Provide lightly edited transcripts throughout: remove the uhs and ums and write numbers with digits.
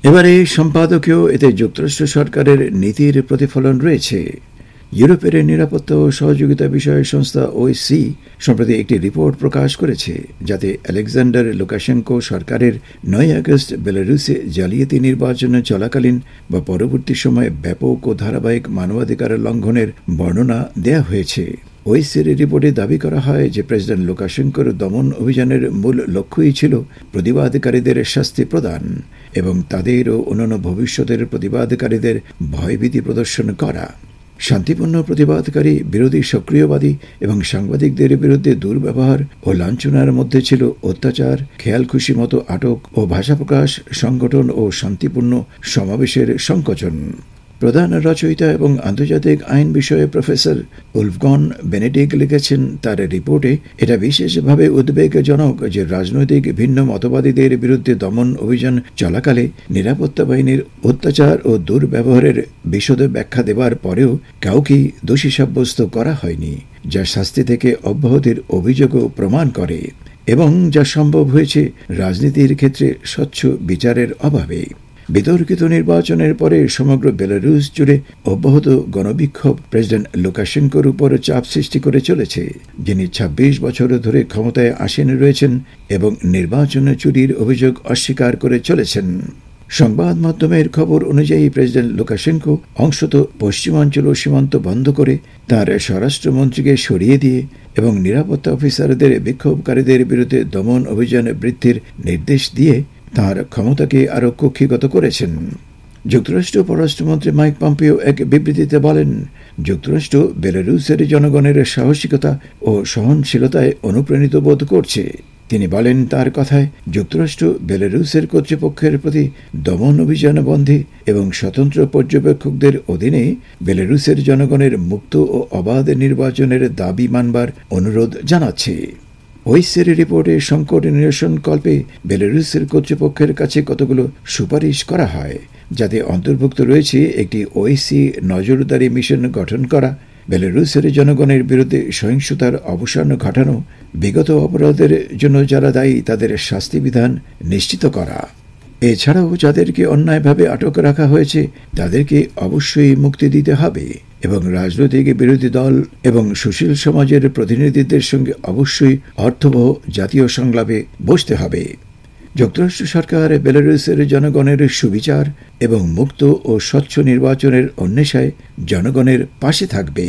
এবারে সম্পাদকীয় এতে যুক্তরাষ্ট্র সরকারের নীতির প্রতিফলন রয়েছে। ইউরোপের নিরাপত্তা ও সহযোগিতা বিষয়ক সংস্থা ওএসসি সম্প্রতি একটি রিপোর্ট প্রকাশ করেছে, যাতে আলেকজান্ডার লুকাশেঙ্কো সরকারের ৯ আগস্ট বেলারুসে জালিয়াতি নির্বাচন চলাকালীন বা পরবর্তী সময়ে ব্যাপক ও ধারাবাহিক মানবাধিকার লঙ্ঘনের বর্ণনা দেয়া হয়েছে। ওএসসির রিপোর্টে দাবি করা হয় যে প্রেসিডেন্ট লুকাশেঙ্কোর দমন অভিযানের মূল লক্ষ্যই ছিল প্রতিবাদকারীদের শাস্তি প্রদান এবং তাদের ও অন্যান্য ভবিষ্যতের প্রতিবাদকারীদের ভয়ভীতি প্রদর্শন করা। শান্তিপূর্ণ প্রতিবাদকারী, বিরোধী সক্রিয়বাদী এবং সাংবাদিকদের বিরুদ্ধে দুর্ব্যবহার ও লাঞ্ছনার মধ্যে ছিল অত্যাচার, খেয়ালখুশি মতো আটক ও ভাষা প্রকাশ, সংগঠন ও শান্তিপূর্ণ সমাবেশের সংকোচন। প্রধান রচয়িতা এবং আন্তর্জাতিক আইন বিষয়ে প্রফেসর উলফগন বেনেডিক লিখেছেন তার রিপোর্টে, এটা বিশেষভাবে উদ্বেগজনক যে রাজনৈতিক ভিন্ন মতবাদীদের বিরুদ্ধে দমন অভিযান চলাকালে নিরাপত্তা বাহিনীর অত্যাচার ও দুর্ব্যবহারের বিশদ ব্যাখ্যা দেওয়ার পরেও কাউকেই দোষী সাব্যস্ত করা হয়নি, যা শাস্তি থেকে অব্যাহতির অভিযোগও প্রমাণ করে, এবং যা সম্ভব হয়েছে রাজনীতির ক্ষেত্রে স্বচ্ছ বিচারের অভাবে। বিতর্কিত নির্বাচনের পরে সমগ্র বেলারুস জুড়ে অব্যাহত গণবিক্ষোভ প্রেসিডেন্ট লুকাশেঙ্কোর উপর চাপ সৃষ্টি করে চলেছে, যিনি ২৬ বছর ধরে ক্ষমতায় আসীন রয়েছেন এবং নির্বাচন চুরির অভিযোগ অস্বীকার করে চলেছেন। সংবাদ মাধ্যমের খবর অনুযায়ী প্রেসিডেন্ট লুকাশেঙ্কো অংশত পশ্চিমাঞ্চল সীমান্ত বন্ধ করে তাঁর স্বরাষ্ট্রমন্ত্রীকে সরিয়ে দিয়ে এবং নিরাপত্তা অফিসারদের বিক্ষোভকারীদের বিরুদ্ধে দমন অভিযান বৃদ্ধির নির্দেশ দিয়ে তাঁর ক্ষমতাকে আরও কক্ষিগত করেছেন। যুক্তরাষ্ট্র পররাষ্ট্রমন্ত্রী মাইক পম্পেও এক বিবৃতিতে বলেন, যুক্তরাষ্ট্র বেলারুসের জনগণের সাহসিকতা ও সহনশীলতায় অনুপ্রাণিত বোধ করছে। তিনি বলেন, তার কথায়, যুক্তরাষ্ট্র বেলারুসের কর্তৃপক্ষের প্রতি দমন অভিযান বন্ধে এবং স্বতন্ত্র পর্যবেক্ষকদের অধীনে বেলারুসের জনগণের মুক্ত ও অবাধ নির্বাচনের দাবি মানবার অনুরোধ জানাচ্ছে। ওএসসির রিপোর্টে সংকট নিরসনকল্পে বেলারুসের কর্তৃপক্ষের কাছে কতগুলো সুপারিশ করা হয়, যাতে অন্তর্ভুক্ত রয়েছে একটি ওএসসি নজরদারি মিশন গঠন করা, বেলারুসের জনগণের বিরুদ্ধে সহিংসতার অবসান ঘটানো, বিগত অপরাধের জন্য যারা দায়ী তাদের শাস্তি বিধান নিশ্চিত করা। এছাড়াও যাদেরকে অন্যায়ভাবে আটক রাখা হয়েছে তাদেরকে অবশ্যই মুক্তি দিতে হবে এবং রাজনৈতিক বিরোধী দল এবং সুশীল সমাজের প্রতিনিধিদের সঙ্গে অবশ্যই অর্থবহ জাতীয় সংলাপে বসতে হবে। যুক্তরাষ্ট্র সরকার বেলারুসের জনগণের সুবিচার এবং মুক্ত ও স্বচ্ছ নির্বাচনের অন্বেষায় জনগণের পাশে থাকবে।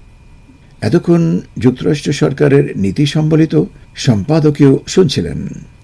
এতক্ষণ যুক্তরাষ্ট্র সরকারের নীতি সম্বলিত সম্পাদকীয় শুনছিলেন।